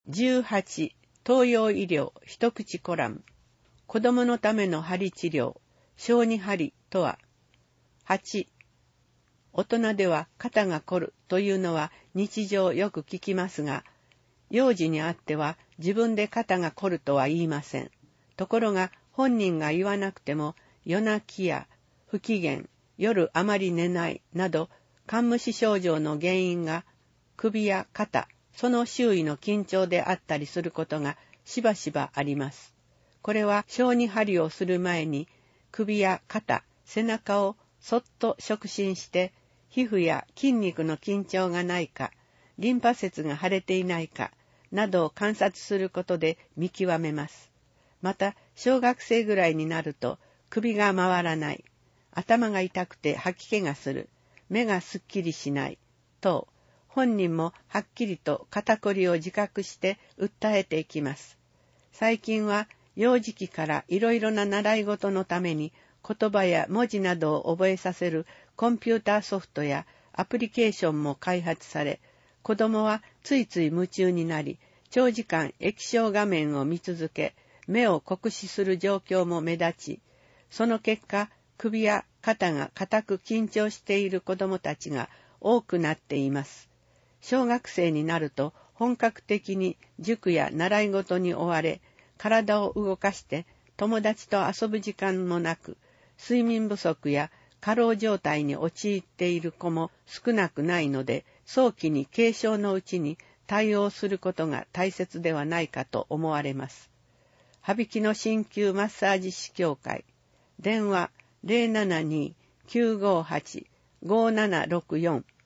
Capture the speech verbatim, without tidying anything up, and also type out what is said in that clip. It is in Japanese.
じゅうはち、東洋医療一口コラム。子供のための針治療、小児針とは。はち、大人では肩が凝るというのは日常よく聞きますが、幼児にあっては自分で肩が凝るとは言いません。ところが本人が言わなくても夜泣きや不機嫌、夜あまり寝ないなど、肝無視症状の原因が首や肩、その周囲の緊張であったりすることがしばしばあります。これは小児針をする前に首や肩、背中をそっと触診して皮膚や筋肉の緊張がないか、リンパ節が腫れていないかなどを観察することで見極めます。また小学生ぐらいになると首が回らない、頭が痛くて吐き気がする、目がすっきりしないと、本人もはっきりと肩こりを自覚して訴えていきます。最近は幼児期からいろいろな習い事のために言葉や文字などを覚えさせるコンピューターソフトやアプリケーションも開発され、子供はついつい夢中になり、長時間液晶画面を見続け、目を酷使する状況も目立ち、その結果、首や肩が固く緊張している子供たちが多くなっています。小学生になると本格的に塾や習い事に追われ、体を動かして友達と遊ぶ時間もなく、睡眠不足や過労状態に陥っている子も少なくないので、早期に軽症のうちに対応することが大切ではないかと思われます。羽曳野鍼灸マッサージ師協会、電話 ゼロななに きゅうごはち ごななろくよん